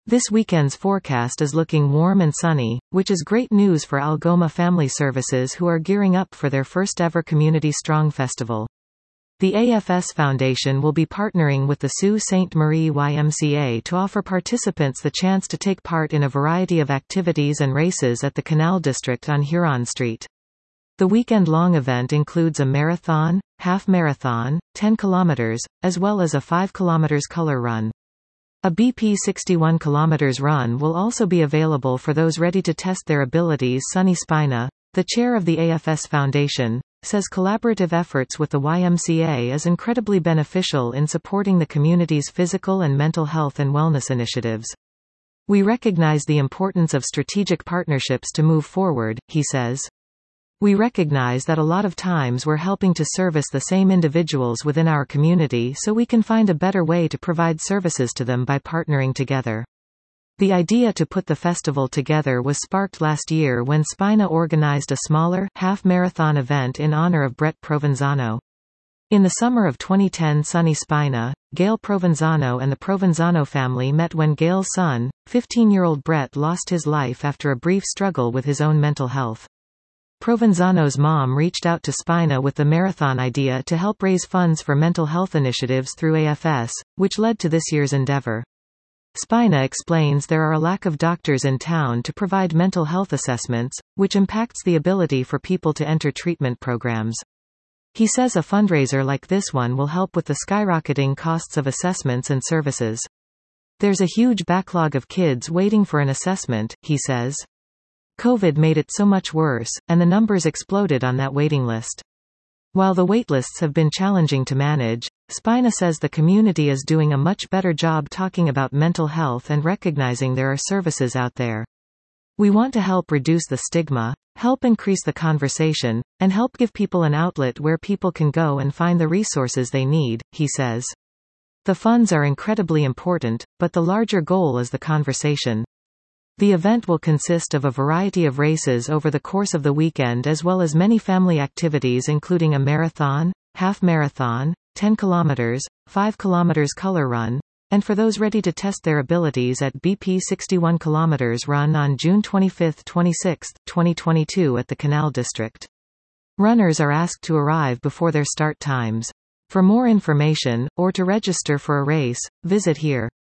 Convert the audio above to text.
This weekend's forecast is looking warm and sunny, which is great news for Algoma Family Services, who are gearing up for their first ever Community Strong Festival. The AFS Foundation will be partnering with the Sault Ste. Marie YMCA to offer participants the chance to take part in a variety of activities and races at the Canal District on Huron Street. The weekend-long event includes a marathon, half marathon, 10 kilometers, as well as a 5 kilometers color run. A BP 61 km run will also be available for those ready to test their abilities. Sunny Spina, the chair of the AFS Foundation, says collaborative efforts with the YMCA is incredibly beneficial in supporting the community's physical and mental health and wellness initiatives. We recognize the importance of strategic partnerships to move forward, he says. We recognize that a lot of times we're helping to service the same individuals within our community, so we can find a better way to provide services to them by partnering together. The idea to put the festival together was sparked last year when Spina organized a smaller, half-marathon event in honor of Brett Provenzano. In the summer of 2010, Sunny Spina, Gail Provenzano and the Provenzano family met when Gail's son, 15-year-old Brett, lost his life after a brief struggle with his own mental health. Provenzano's mom reached out to Spina with the marathon idea to help raise funds for mental health initiatives through AFS, which led to this year's endeavor. Spina explains there are a lack of doctors in town to provide mental health assessments, which impacts the ability for people to enter treatment programs. He says a fundraiser like this one will help with the skyrocketing costs of assessments and services. There's a huge backlog of kids waiting for an assessment, he says. COVID made it so much worse, and the numbers exploded on that waiting list. While the waitlists have been challenging to manage, Spina says the community is doing a much better job talking about mental health and recognizing there are services out there. We want to help reduce the stigma, help increase the conversation, and help give people an outlet where people can go and find the resources they need, he says. The funds are incredibly important, but the larger goal is the conversation. The event will consist of a variety of races over the course of the weekend, as well as many family activities including a marathon, half marathon, 10 kilometers, 5 kilometers color run, and for those ready to test their abilities at BP 61 kilometers run on June 25–26, 2022 at the Canal District. Runners are asked to arrive before their start times. For more information, or to register for a race, visit here.